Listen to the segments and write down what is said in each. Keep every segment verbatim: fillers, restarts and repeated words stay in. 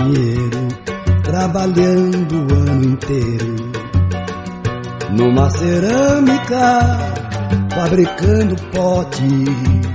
dinheiro, trabalhando o ano inteiro numa cerâmica, fabricando pote.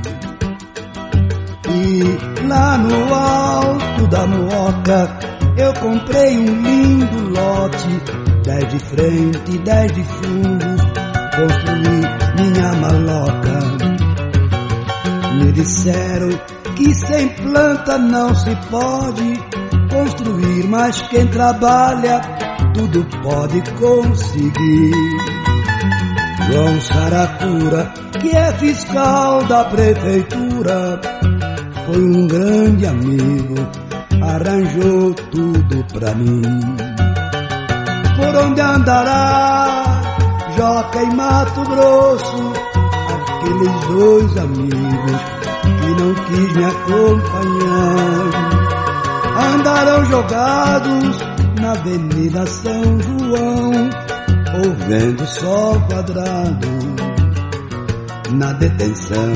E lá no alto da Moca eu comprei um lindo lote, dez de frente, dez de fundo, construí minha maloca. Me disseram que sem planta não se pode construir, mas quem trabalha tudo pode conseguir. João Saracura, que é fiscal da prefeitura, foi um grande amigo, arranjou tudo pra mim. Por onde andará Joca e Mato Grosso, aqueles dois amigos que não quis me acompanhar, andarão jogados na Avenida São João, ou vendo sol quadrado na detenção.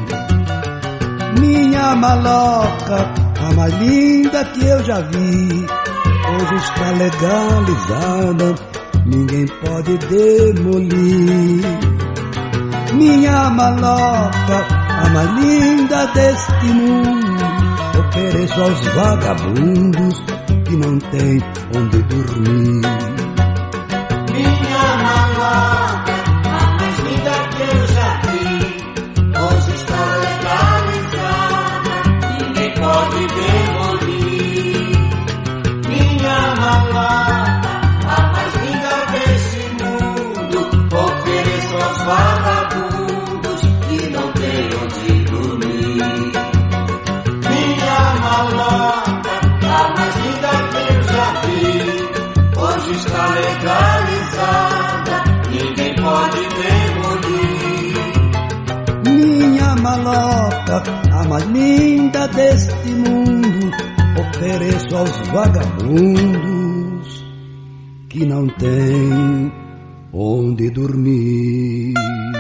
Minha maloca, a mais linda que eu já vi, hoje está legalizada, ninguém pode demolir. Minha maloca, a mais linda deste mundo, ofereço aos vagabundos que não tem onde dormir. Minha maloca, a mais linda que eu já vi, hoje está legalizada, ninguém pode demolir. Minha maloca, a mais linda desse mundo, ofereço aos vagabundos que não tem onde dormir. Minha maloca, a mais linda que eu já vi, hoje está legalizada, ninguém pode demolir. Minha maloca, a mais linda deste mundo, ofereço aos vagabundos que não tem onde dormir.